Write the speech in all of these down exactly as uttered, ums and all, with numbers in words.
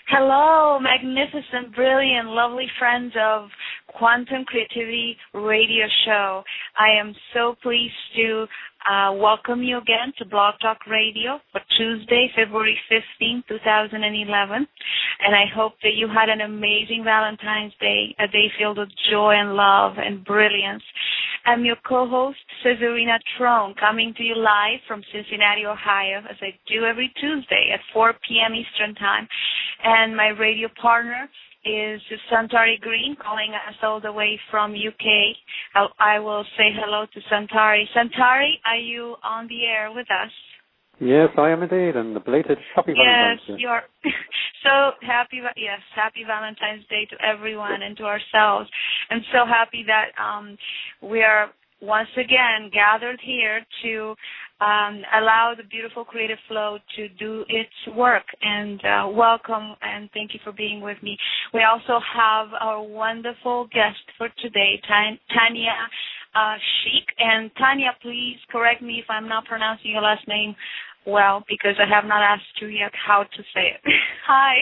Hello, magnificent, brilliant, lovely friends of Quantum Creativity Radio Show. I am so pleased to uh, welcome you again to Blog Talk Radio for Tuesday, February fifteenth, twenty eleven. And I hope that you had an amazing Valentine's Day, a day filled with joy and love and brilliance. I'm your co-host, Cesarina Trone, coming to you live from Cincinnati, Ohio, as I do every Tuesday at four p.m. Eastern Time. And my radio partner is Santari Green, calling us all the way from U K. I'll, I will say hello to Santari. Santari, are you on the air with us? Yes, I am indeed, and the belated happy Valentine's Day. Yes, you're so happy. Yes, happy Valentine's Day to everyone and to ourselves. I'm so happy that um, we are once again gathered here to um, allow the beautiful creative flow to do its work. And uh, welcome and thank you for being with me. We also have our wonderful guest for today, Tanya uh, Sheik. And Tanya, please correct me if I'm not pronouncing your last name well, because I have not asked you yet how to say it. Hi.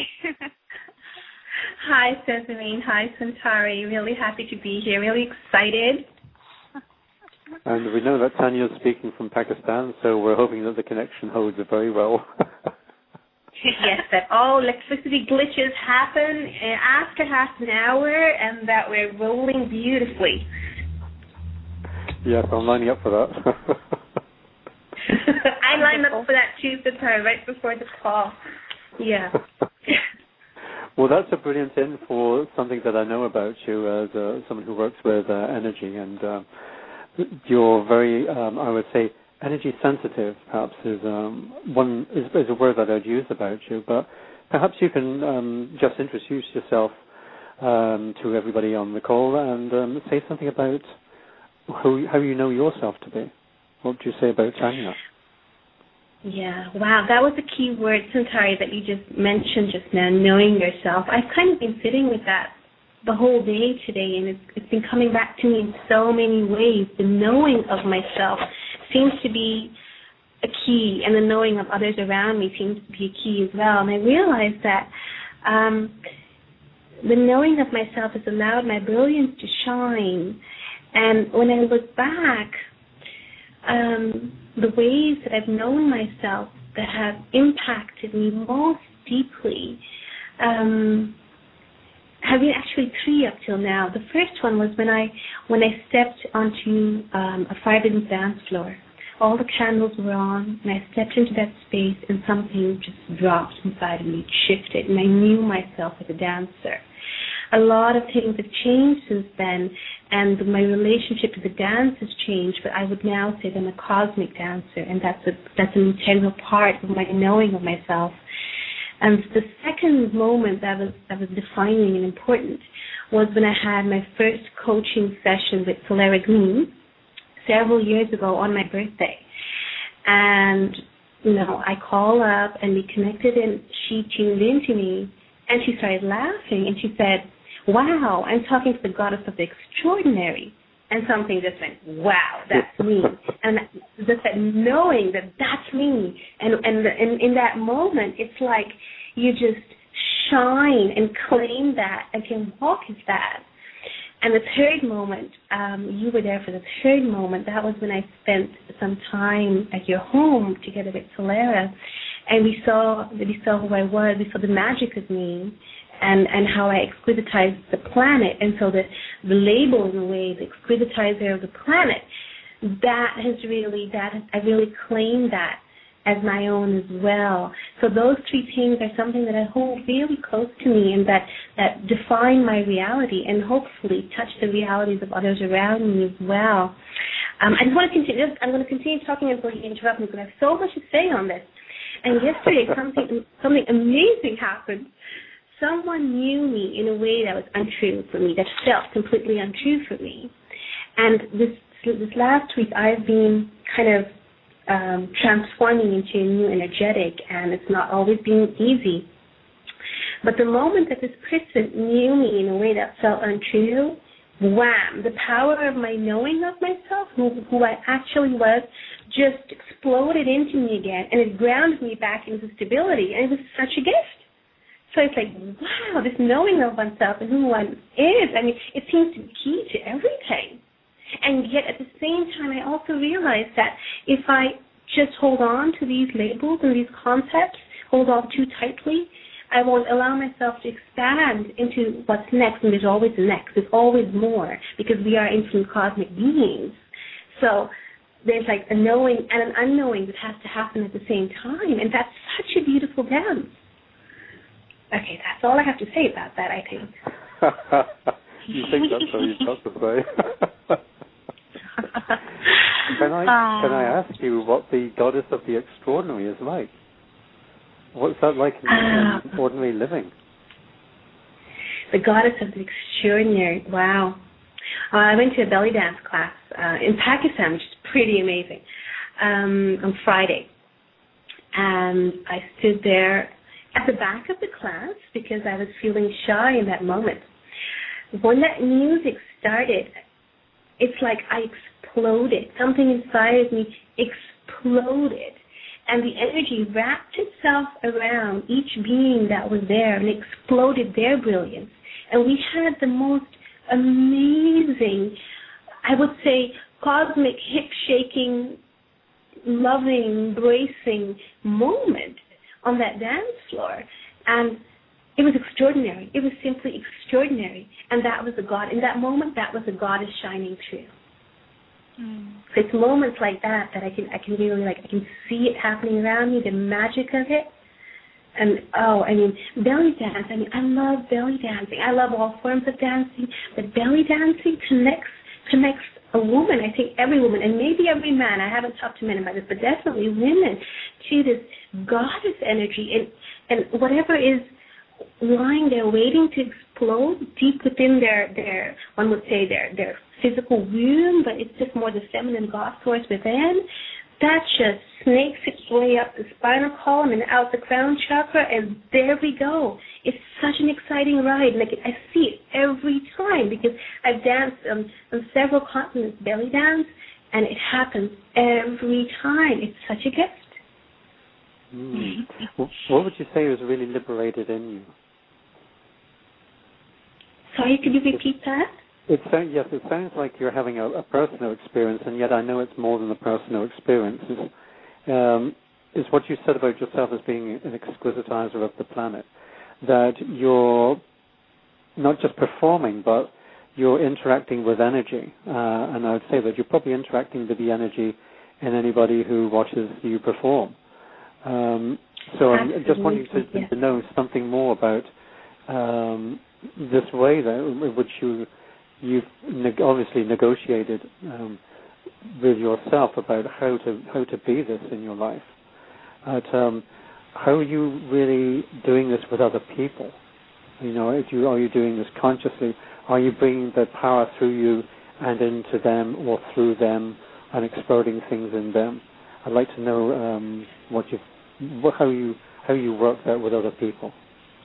Hi, Cesarine. Hi, Santari. Really happy to be here. Really excited. And we know that Tanya is speaking from Pakistan, so we're hoping that the connection holds very well. Yes, that all electricity glitches happen after half an hour and that we're rolling beautifully. Yes, I'm lining up for that. I lined up for that too, Santari, right before the call. Yeah. Well, that's a brilliant in for something that I know about you as uh, someone who works with uh, energy, and uh, you're very, um, I would say, energy sensitive. Perhaps is um, one is, is a word that I'd use about you. But perhaps you can um, just introduce yourself um, to everybody on the call and um, say something about who, how you know yourself to be. What would you say about Tanya? Yeah, wow, that was a key word, Santari, that you just mentioned just now, knowing yourself. I've kind of been sitting with that the whole day today, and it's, it's been coming back to me in so many ways. The knowing of myself seems to be a key, and the knowing of others around me seems to be a key as well. And I realized that um, the knowing of myself has allowed my brilliance to shine. And when I look back, um, the ways that I've known myself that have impacted me most deeply um, have been actually three up till now. The first one was when I when I stepped onto um, a five-inch dance floor. All the candles were on, and I stepped into that space, and something just dropped inside of me, shifted, and I knew myself as a dancer. A lot of things have changed since then, and my relationship to the dance has changed, but I would now say that I'm a cosmic dancer, and that's a, that's an integral part of my knowing of myself. And the second moment that was that was defining and important was when I had my first coaching session with Solera Green several years ago on my birthday. And, you know, I called up and we connected, and she tuned into me, and she started laughing, and she said, wow, I'm talking to the goddess of the extraordinary. And something just went, wow, that's me. And just that knowing that that's me. And, and, and in that moment, it's like you just shine and claim that and can walk as that. And the third moment, um, you were there for the third moment. That was when I spent some time at your home together with Solera. And we saw, we saw who I was. We saw the magic of me. And, and how I exquisitized the planet. And so the, the label, in a way, the exquisitizer of the planet, that has really, that has, I really claim that as my own as well. So those three things are something that I hold really close to me and that, that define my reality and hopefully touch the realities of others around me as well. Um, I just want to continue, I'm going to continue talking until you interrupt me because I have so much to say on this. And yesterday something something amazing happened. Someone knew me in a way that was untrue for me, that felt completely untrue for me. And this this last week, I've been kind of um, transforming into a new energetic, and it's not always been easy. But the moment that this person knew me in a way that felt untrue, wham, the power of my knowing of myself, who, who I actually was, just exploded into me again, and it grounded me back into stability, and it was such a gift. So it's like, wow, this knowing of oneself and who one is, I mean, it seems to be key to everything. And yet at the same time, I also realize that if I just hold on to these labels and these concepts, hold on too tightly, I won't allow myself to expand into what's next, and there's always a next. There's always more, because we are infinite cosmic beings. So there's like a knowing and an unknowing that has to happen at the same time, and that's such a beautiful dance. Okay, that's all I have to say about that, I think. You think that's all you've got to say? Can I, can I ask you what the goddess of the extraordinary is like? What's that like in, uh, in ordinary living? The goddess of the extraordinary, wow. Uh, I went to a belly dance class uh, in Pakistan, which is pretty amazing, um, on Friday. And I stood there at the back of the class because I was feeling shy in that moment. When that music started, it's like I exploded. Something inside of me exploded. And the energy wrapped itself around each being that was there and exploded their brilliance. And we had the most amazing, I would say, cosmic, hip-shaking, loving, embracing moment on that dance floor. And it was extraordinary. It was simply extraordinary. And that was a God. In that moment, that was a goddess shining through. Mm. So it's moments like that that I can I can really like I can see it happening around me, the magic of it. And oh, I mean, belly dance. I mean, I love belly dancing. I love all forms of dancing, but belly dancing connects connects a woman. I think every woman, and maybe every man. I haven't talked to men about this, but definitely women, to this goddess energy and and whatever is lying there waiting to explode deep within their their one would say their their physical womb, but it's just more the feminine God source within. That just snakes its way up the spinal column and out the crown chakra, and there we go. It's such an exciting ride. Like I see it every time because I've danced um, on several continents belly dance, and it happens every time. It's such a gift. Mm. What would you say was really liberated in you? Sorry, could you repeat that? It sounds, yes, it sounds like you're having a, a personal experience, and yet I know it's more than a personal experience. It's, um, it's what you said about yourself as being an exquisitizer of the planet, that you're not just performing, but you're interacting with energy. Uh, and I would say that you're probably interacting with the energy in anybody who watches you perform. Um, so Absolutely. I'm just wanting to, yes. to know something more about um, this way that, in which you You've neg- obviously negotiated um, with yourself about how to how to be this in your life. But, um, how are you really doing this with other people? You know, if you, are you doing this consciously? Are you bringing the power through you and into them, or through them, and exploding things in them? I'd like to know um, what you how you how you work that with other people.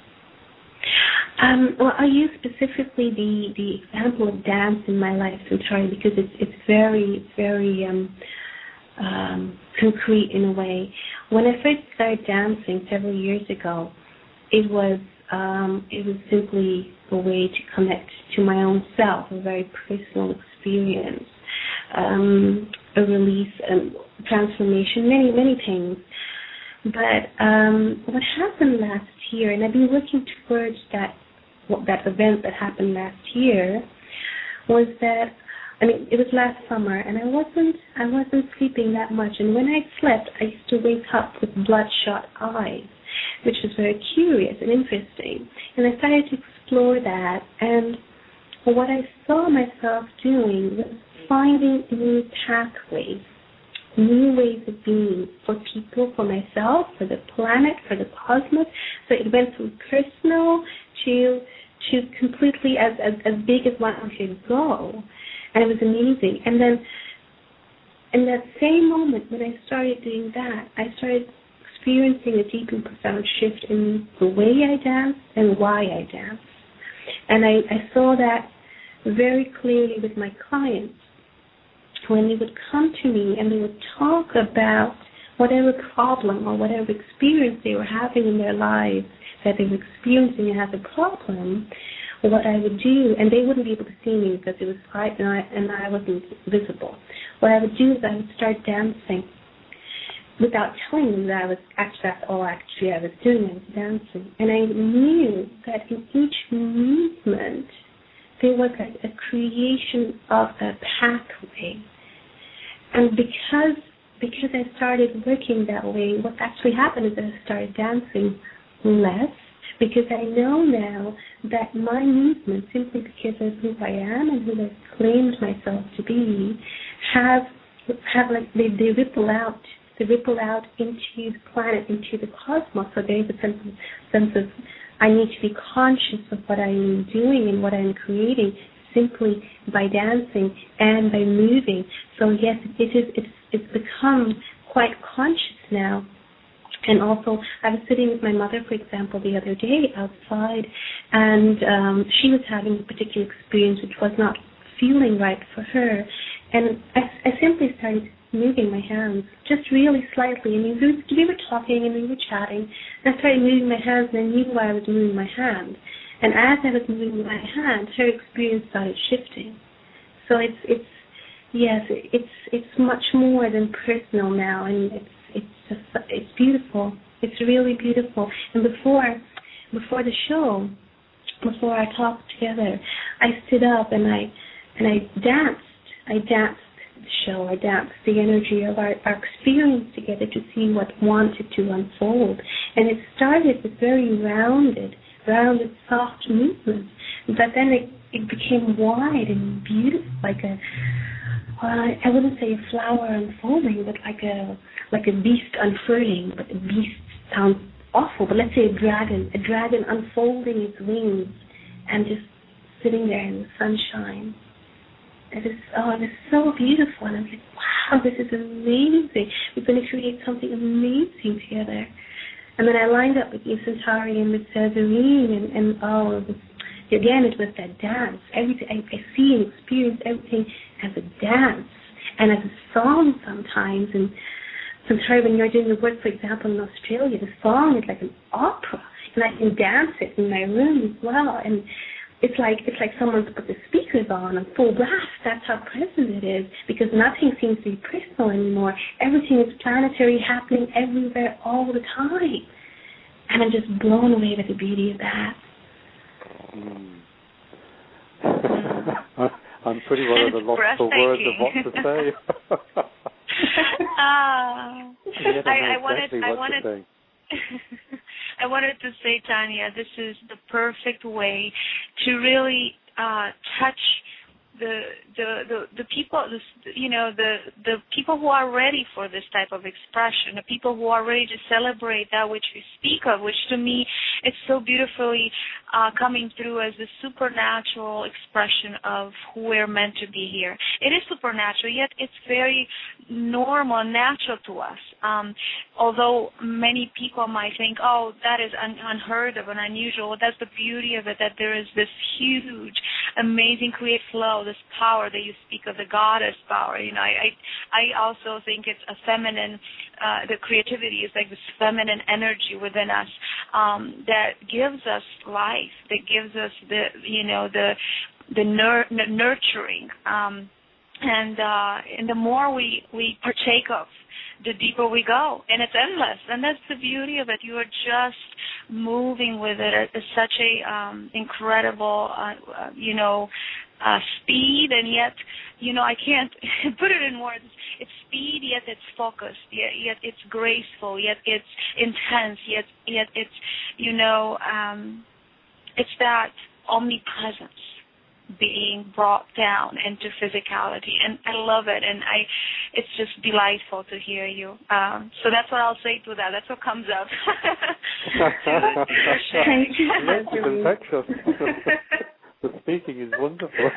Um, well, I use specifically the, the example of dance in my life, Centauri, because it's it's very, very um, um, concrete in a way. When I first started dancing several years ago, it was um, it was simply a way to connect to my own self, a very personal experience, um, a release, and transformation, many, many things. But um, what happened last year, and I've been working towards that that event that happened last year, was that, I mean, it was last summer, and I wasn't I wasn't sleeping that much. And when I slept, I used to wake up with bloodshot eyes, which was very curious and interesting. And I started to explore that, and what I saw myself doing was finding new pathways, new ways of being for people, for myself, for the planet, for the cosmos. So it went from personal to to completely as, as, as big as one could go. And it was amazing. And then in that same moment when I started doing that, I started experiencing a deep and profound shift in the way I dance and why I dance. And I, I saw that very clearly with my clients. When they would come to me and they would talk about whatever problem or whatever experience they were having in their lives, that they were experiencing as a problem, what I would do, and they wouldn't be able to see me because it was quiet and I, and I wasn't visible. What I would do is I would start dancing without telling them that I was actually, that's all actually I was doing, I was dancing. And I knew that in each movement, there was a, a creation of a pathway. And because because I started working that way, what actually happened is that I started dancing less, because I know now that my movement, simply because of who I am and who I've claimed myself to be, have have like they, they ripple out, they ripple out into the planet, into the cosmos. So there is a sense of, sense of I need to be conscious of what I am doing and what I am creating simply by dancing and by moving. So yes, it is. It's it's become quite conscious now. And also, I was sitting with my mother, for example, the other day outside, and um, she was having a particular experience which was not feeling right for her. And I, I simply started moving my hands, just really slightly. I mean, we, we were talking and we were chatting, and I started moving my hands, and I knew why I was moving my hand. And as I was moving my hand, her experience started shifting. So it's it's yes, it's it's much more than personal now, and it's it's just it's beautiful. It's really beautiful. And before before the show, before our talk together, I stood up and I and I danced. I danced the show. I danced the energy of our, our experience together to see what wanted to unfold. And it started with very rounded, rounded, soft movements. But then it, it became wide and beautiful, like a well, I, I wouldn't say a flower unfolding, but like a like a beast unfurling. But a beast sounds awful. But let's say a dragon, a dragon unfolding its wings and just sitting there in the sunshine. It is, oh, it is so beautiful. And I'm like, wow, this is amazing. We're going to create something amazing together. And then I lined up with Eve Centauri and with Severine, and, and oh, it was, again, it was that dance. Everything I, I see and experience everything as a dance and as a song sometimes. And sometimes when you're doing the work, for example, in Australia, the song is like an opera, and I can dance it in my room as well. And It's like it's like someone's put the speakers on on full blast. That's how present it is, because nothing seems to be personal anymore. Everything is planetary, happening everywhere all the time. And I'm just blown away by the beauty of that. Mm. I'm pretty well at a loss for words of what to say. uh, yeah, I, I, I wanted, exactly I what wanted, to say. I wanted to say, Tanya, this is the perfect way to really uh, touch the the the, the people, the, you know, the the people who are ready for this type of expression, the people who are ready to celebrate that which we speak of, which to me it's so beautifully uh, coming through as the supernatural expression of who we're meant to be here. It is supernatural, yet it's very normal, natural to us. Um, although many people might think, oh, that is un- unheard of and unusual. That's the beauty of it, that there is this huge, amazing creative flow, this power that you speak of, the goddess power. You know, I I, I also think it's a feminine, uh, the creativity is like this feminine energy within us um, that gives us life, that gives us the, you know, the the nur- nurturing. Um, and uh, and the more we, we partake of, the deeper we go, and it's endless. And that's the beauty of it. You are just moving with it at, at such a um, incredible, uh, uh, you know, uh, speed, and yet, you know, I can't put it in words. It's speed, yet it's focused, yet, yet it's graceful, yet it's intense, yet yet it's, you know, um, it's that omnipresence being brought down into physicality, and I love it, and I, it's just delightful to hear you. Um, so that's what I'll say to that. That's what comes out. Thank you. It's infectious. The speaking is wonderful.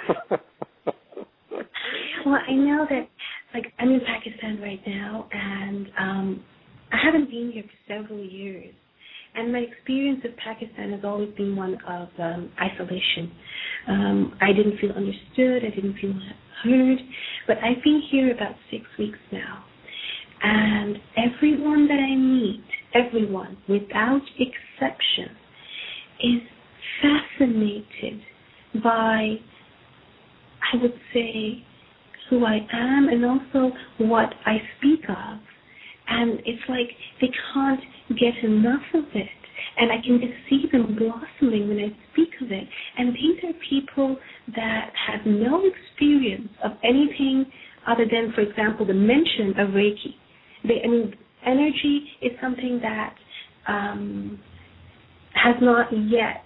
Well, I know that, like, I'm in Pakistan right now, and um, I haven't been here for several years. And my experience of Pakistan has always been one of um, isolation. Um, I didn't feel understood. I didn't feel heard. But I've been here about six weeks now. And everyone that I meet, everyone, without exception, is fascinated by, I would say, who I am and also what I speak of. And it's like they can't get enough of it. And I can just see them blossoming when I speak of it. And these are people that have no experience of anything other than, for example, the mention of Reiki. They, I mean, energy is something that um, has not yet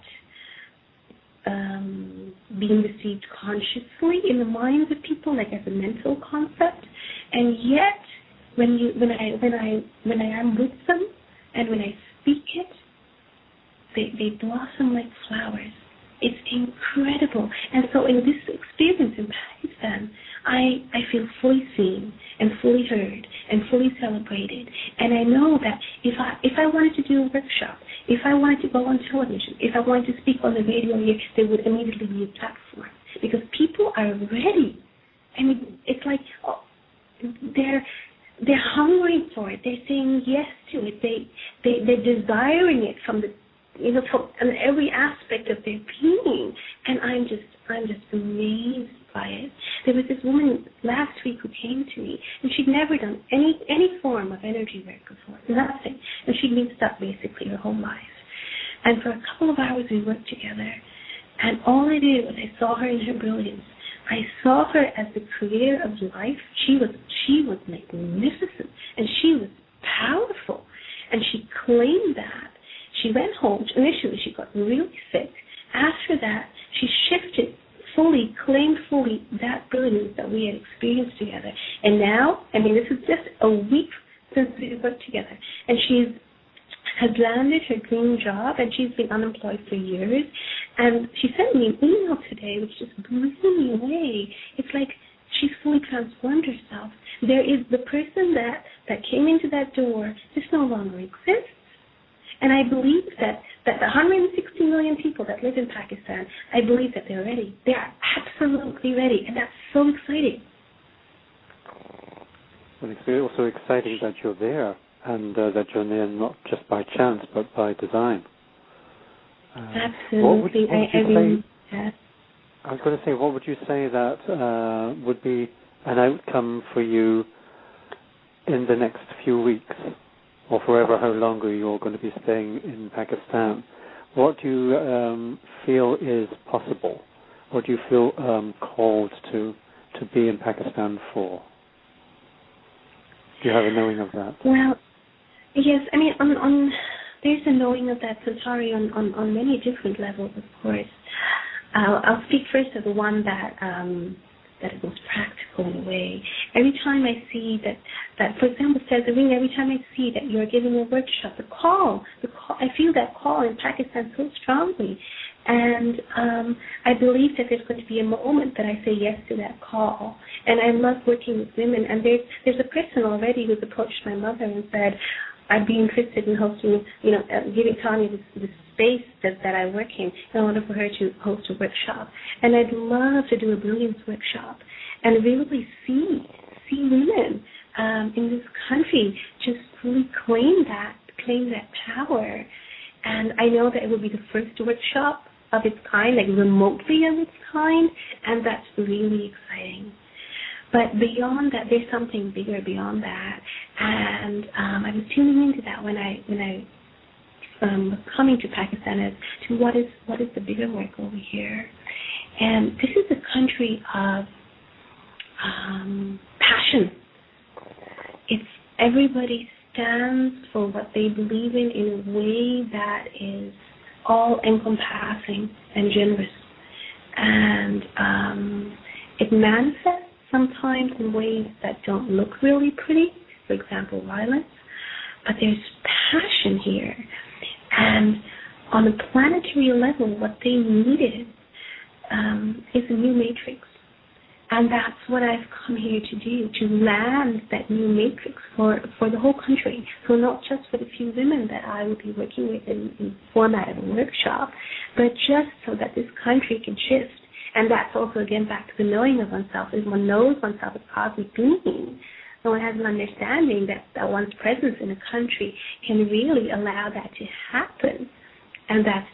um, been received consciously in the minds of people, like as a mental concept. And yet, when you, when I, when I, when I am with them, and when I speak it, they, they blossom like flowers. It's incredible. And so, in this experience in Pakistan, I, I feel fully seen and fully heard and fully celebrated. And I know that if I if I wanted to do a workshop, if I wanted to go on television, if I wanted to speak on the radio here, there would immediately be a platform because people are ready. I mean, it's like oh, they're they're hungry for it. They're saying yes to it. They they they're desiring it from the you know from every aspect of their being. And I'm just I'm just amazed by it. There was this woman last week who came to me, and she'd never done any any form of energy work before, nothing. And she'd been stuck basically her whole life. And for a couple of hours we worked together, and all I did was I saw her in her brilliance. I saw her as the creator of life. She was she was magnificent, and she was powerful, and she claimed that. She went home. Initially, she got really sick. After that, she shifted fully, claimed fully that brilliance that we had experienced together. And now, I mean, this is just a week since we worked together, and she's has landed her dream job, and she's been unemployed for years. And she sent me an email today, which just blew me away. It's like she's fully transformed herself. There is the person that, that came into that door just no longer exists. And I believe that, that the one hundred sixty million people that live in Pakistan, I believe that they're ready. They are absolutely ready, and that's so exciting. Well, it's also exciting that you're there, and uh, that you're there not just by chance, but by design. Uh, absolutely. What would, what would I, you I mean, say, yeah. I was going to say, what would you say that uh, would be an outcome for you in the next few weeks, or forever how longer you're going to be staying in Pakistan? What do you um, feel is possible? What do you feel um, called to to be in Pakistan for? Do you have a knowing of that? Well, yes. I mean, on, on there's a knowing of that, Santari, on, on, on many different levels, of course. I'll, I'll speak first of the one that um, that is most practical in a way. Every time I see that, that for example, Cesarine, every time I see that you're giving a workshop, the call, the call, I feel that call in Pakistan so strongly. And um, I believe that there's going to be a moment that I say yes to that call. And I love working with women. And there's there's a person already who's approached my mother and said, I'd be interested in hosting, you know, uh, giving Tanya this, this space that, that I work in in order for her to host a workshop. And I'd love to do a brilliance workshop and really see see women um, in this country just really claim that, claim that power. And I know that it will be the first workshop of its kind, like remotely of its kind, and that's really exciting. But beyond that, there's something bigger beyond that, and um, I was tuning into that when I when I um, was coming to Pakistan as to what is what is the bigger work over here, and this is a country of um, passion. It's everybody stands for what they believe in in a way that is all-encompassing and generous, and um, it manifests sometimes in ways that don't look really pretty, for example, violence, but there's passion here. And on a planetary level, what they needed um, is a new matrix. And that's what I've come here to do, to land that new matrix for, for the whole country. So not just for the few women that I will be working with in, in the format of a workshop, but just so that this country can shift. And that's also, again, back to the knowing of oneself. If one knows oneself as cosmic being, and one has an understanding that, that one's presence in a country can really allow that to happen. And that's just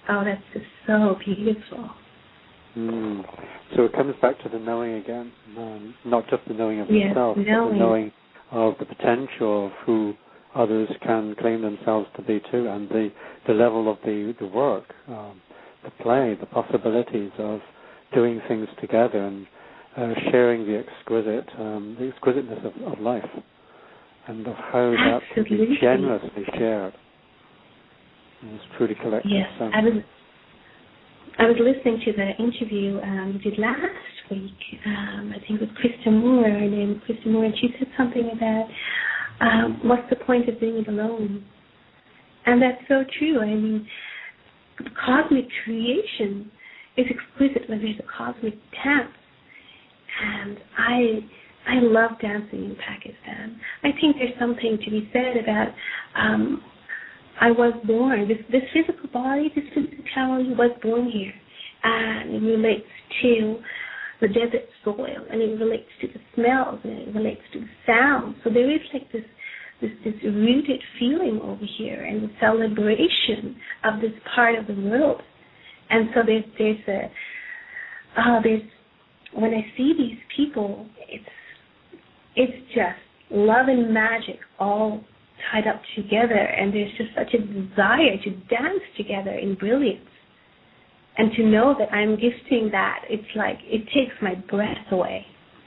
oh, that's just so beautiful. Mm. So it comes back to the knowing again, um, not just the knowing of yes, yourself, knowing. but the knowing of the potential of who others can claim themselves to be too, and the, the level of the, the work, um, the play, the possibilities of doing things together and uh, sharing the exquisite, um, the exquisiteness of, of life, and of how that can be generously shared. It's truly collective. Yes, so. I was I was listening to the interview um, we did last week. Um, I think it was Krista Moore, her name is Krista Moore, and she said something about um, what's the point of doing it alone? And that's so true. I mean, cosmic creation is exquisite when there's a cosmic dance. And I I love dancing in Pakistan. I think there's something to be said about um, I was born, this, this physical body, this physicality was born here. And it relates to the desert soil, and it relates to the smells, and it relates to the sound. So there is like this this, this rooted feeling over here and the celebration of this part of the world. And so there's, there's a, uh, there's, when I see these people, it's, it's just love and magic all tied up together, and there's just such a desire to dance together in brilliance. And to know that I'm gifting that, it's like, it takes my breath away.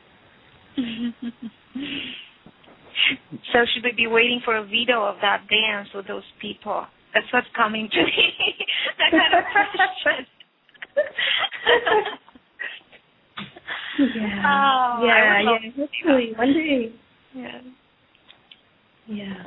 So should we be waiting for a video of that dance with those people? That's what's coming to me. That kind of question. yeah. Oh, yeah, yeah. Hopefully, one day. Yeah. Yeah.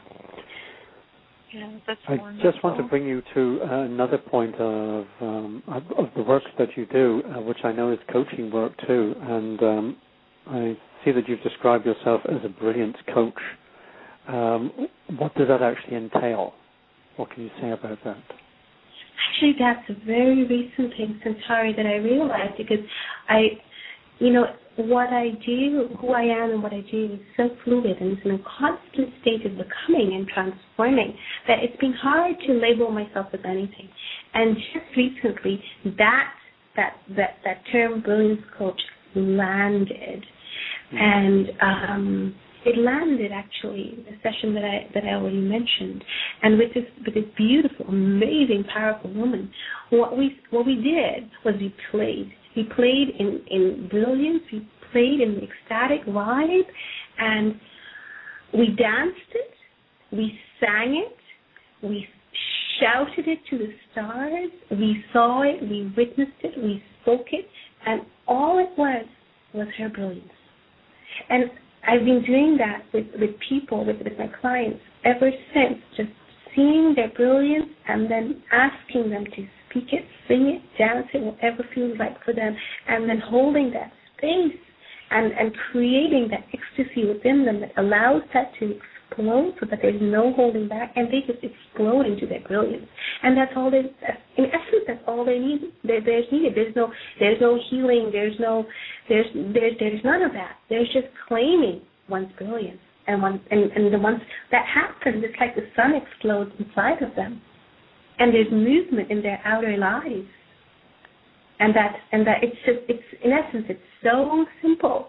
Yeah, that's I wonderful. just want to bring you to uh, another point of, um, of of the work that you do, uh, which I know is coaching work too. And um, I see that you've described yourself as a brilliant coach. Um, what does that actually entail? What can you say about that? Actually, that's a very recent thing, Centauri, that I realized, because I, you know, what I do, who I am and what I do is so fluid, and it's in a constant state of becoming and transforming that it's been hard to label myself with anything. And just recently, that that that, that term brilliance coach landed, mm-hmm. and um, it landed actually the session that I that I already mentioned, and with this with this beautiful, amazing, powerful woman. What we what we did was we played. We played in, in brilliance, we played in the ecstatic vibe, and we danced it, we sang it, we shouted it to the stars, we saw it, we witnessed it, we spoke it, and all it was was her brilliance. And I've been doing that with, with people, with, with my clients, ever since, just seeing their brilliance and then asking them to speak it, sing it, dance it, whatever feels like for them, and then holding that space and, and creating that ecstasy within them that allows that to explode so that there's no holding back, and they just explode into their brilliance. And that's all they, in essence, that's all they need. There, there's needed. There's no, there's no healing. There's no, there's, there's, there's none of that. There's just claiming one's brilliance. And, one, and, and the once that happens, it's like the sun explodes inside of them. And there's movement in their outer lives, and that and that it's just it's in essence it's so simple,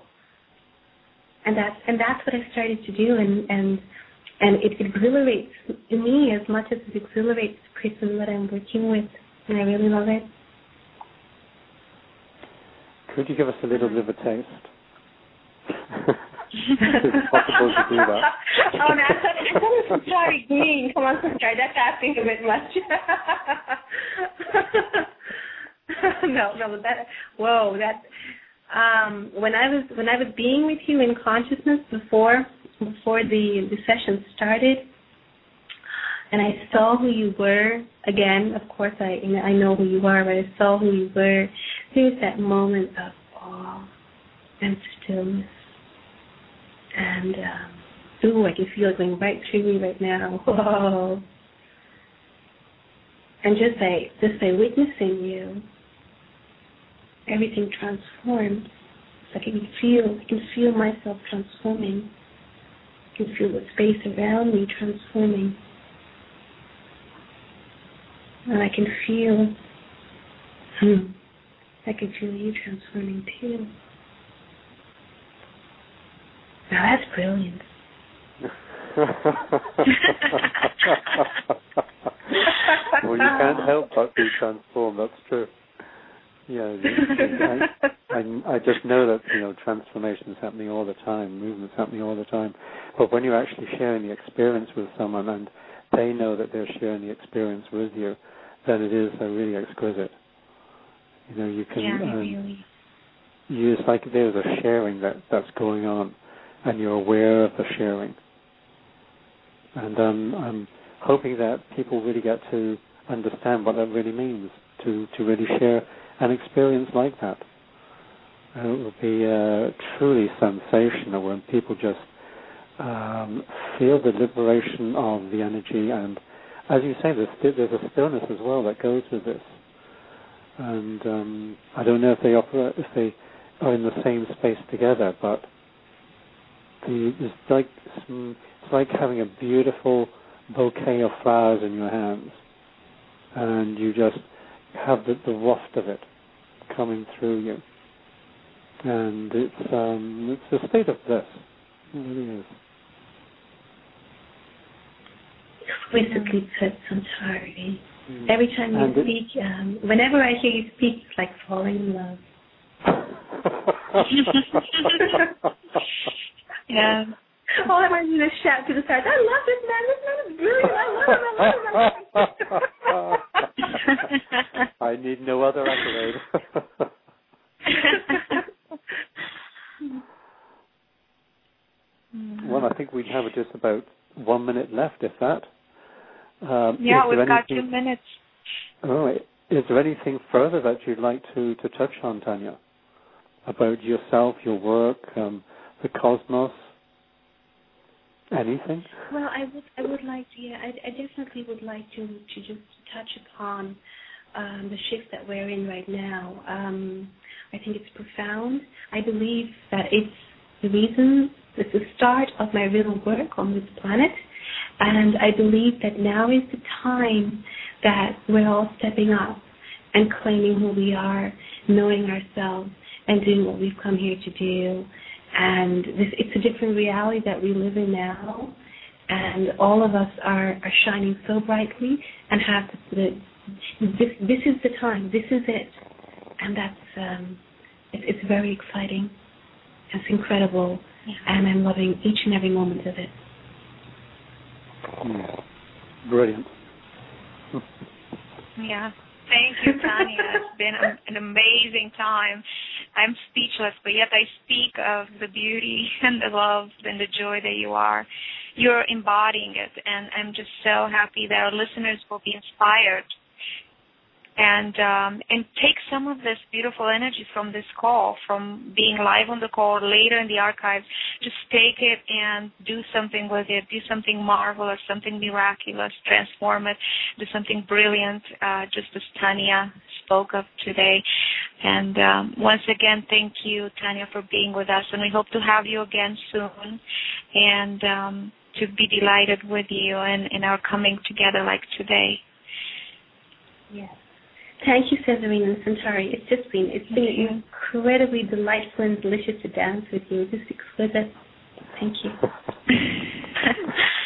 and that's and that's what I started to do, and and and it exhilarates me as much as it exhilarates the person that I'm working with, and I really love it. Could you give us a little bit of a taste? It's possible to do that. Oh, no, I thought it was sorry, green. Come on, sorry, that's asking a bit much. no, no, that. Whoa, that. Um, when I was when I was being with you in consciousness before before the the session started, and I saw who you were again. Of course, I I know who you are, but I saw who you were. There was that moment of awe and stillness. And, um, ooh, I can feel it going right through me right now. Whoa. And just by, just by witnessing you, everything transforms. I can feel, I can feel myself transforming. I can feel the space around me transforming. And I can feel Hmm. I can feel you transforming too. Now that's brilliant. Well, you can't help but be transformed. That's true. Yeah, I, I, I just know that, you know, transformation is happening all the time, movement's happening all the time. But when you're actually sharing the experience with someone and they know that they're sharing the experience with you, then it is uh, really exquisite. You know, you can. Yeah, um, really. You, it's like there's a sharing that, that's going on, and you're aware of the sharing. And um, I'm hoping that people really get to understand what that really means, to, to really share an experience like that. And it will be uh, truly sensational when people just um, feel the liberation of the energy. And as you say, there's, there's a stillness as well that goes with this. And um, I don't know if they operate, if they are in the same space together, but the, it's like some, it's like having a beautiful bouquet of flowers in your hands, and you just have the, the waft of it coming through you, and it's um, it's a state of bliss. It really is. Exquisitely put, Santari. Mm. Every time you and speak, it, um, whenever I hear you speak, it's like falling in love. Yeah. All I want to do is shout to the stars, I love this man, this man is brilliant, I love him, I love him. I need no other accolade. Well, I think we have just about one minute left, if that. Um, yeah, we've anything, got two minutes. Oh, is there anything further that you'd like to, to touch on, Tanya, about yourself, your work, um, the cosmos? Anything? Well, I would, I would like to. Yeah, I, I definitely would like to, to just touch upon um, the shift that we're in right now. Um, I think it's profound. I believe that it's the reason, it's the start of my real work on this planet, and I believe that now is the time that we're all stepping up and claiming who we are, knowing ourselves, and doing what we've come here to do. And this, it's a different reality that we live in now, and all of us are, are shining so brightly and have the, the this this is the time, this is it, and that's um, it, it's very exciting, it's incredible, yeah. And I'm loving each and every moment of it. Mm. Brilliant. Yeah. Thank you, Tanya. It's been a, an amazing time. I'm speechless, but yet I speak of the beauty and the love and the joy that you are. You're embodying it, and I'm just so happy that our listeners will be inspired and um, and take some of this beautiful energy from this call, from being live on the call, later in the archives. Just take it and do something with it. Do something marvelous, something miraculous, transform it, do something brilliant, uh, just as Tanya spoke of today. And um, once again, thank you, Tanya, for being with us. And we hope to have you again soon and um, to be delighted with you and in our coming together like today. Yes. Thank you, Cezarine and Centauri. It's just been, it's been incredibly delightful and delicious to dance with you. Just exquisite. Thank you.